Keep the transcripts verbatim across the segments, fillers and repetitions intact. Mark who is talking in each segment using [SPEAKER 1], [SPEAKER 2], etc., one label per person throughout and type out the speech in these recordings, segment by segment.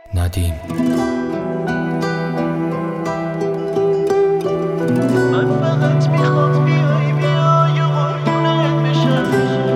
[SPEAKER 1] ندیم.
[SPEAKER 2] من فقط میخوام بیای بیای و قربونت بشم.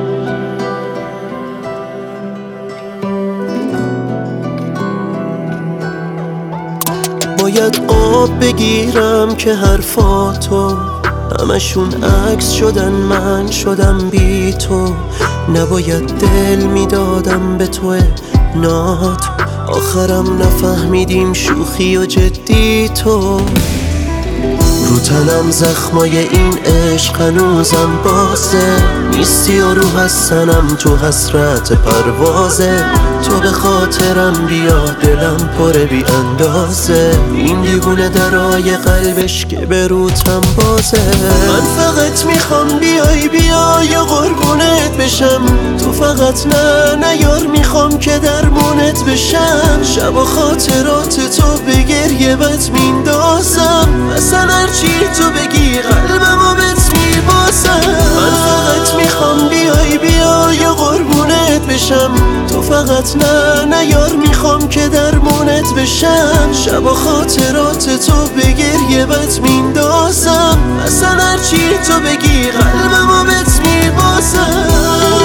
[SPEAKER 2] باید آب بگیرم که حرفاتو همشون عکس شدن، من شدم بی تو. نباید دل میدادم به تو نات، آخرم نفهمیدیم شوخی و جدی تو. رو تنم زخمای این عشق هنوزم بازه، نیستی و رو هستنم تو حسرت پروازه. تو به خاطرم بیا دلم پر بی اندازه، این دیوونه درای قلبش که به روتم بازه. من فقط میخوام بیای بیای و قربونت بشم، تو فقط نه نه یار میخوام که درمونت بشم. شب و خاطرات تو به گریه بت میندازم، اصلا هرچی تو بگی قلبمو بهت میبازم. من فقط میخوام بیای بیای و قربونت بشم، تو فقط نه نه یار میخوام که درمونت بشم. شب و خاطرات تو به گریه بت میندازم، اصلا هرچی تو بگی قلبمو بهت میبازم.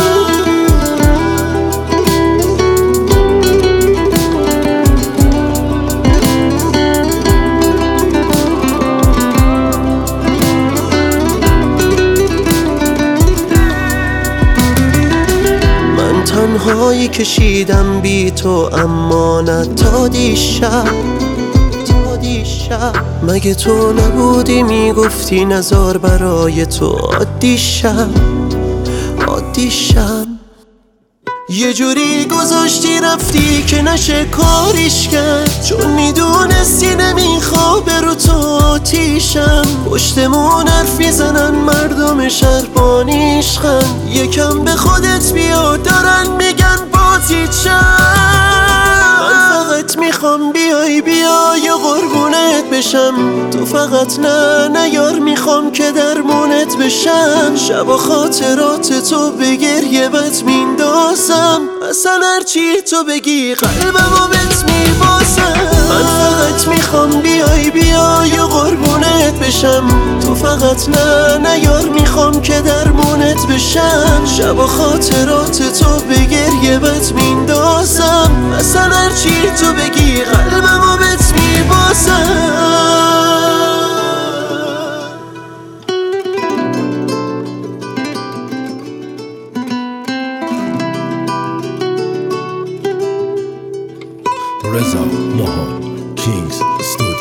[SPEAKER 2] تنهایی کشیدم بی تو، اما نه تا دیشب تا دیشب. مگه تو نبودی میگفتی نزار برای تو عادی شم عادی شم. یه جوری گذاشتی رفتی که نشه کاریش کرد، چون میدونستی نمیخواب رو تو آتیشم. پشتمون حرف میزنن مردم شهر بانیشخن، یکم به خودت بیا دارن میگن بازیچم. من فقط میخوام بیای بیای و قربونت بشم، تو فقط نه نه یار میخوام که درمونت بشم. شب و خاطرات تو به گریه بت میندازم، اصلا هرچی تو بگی قلبمو بهت میبازم. من فقط میخوام بیای بیای و قربونت بشم، تو فقط نه نه یار میخوام که درمونت بشم. شب و خاطرات تو به گریه بت میندازم، اصلا هرچی تو بگی قلبمو بهت میبازم.
[SPEAKER 1] رضا ماهان کینگز استودیو.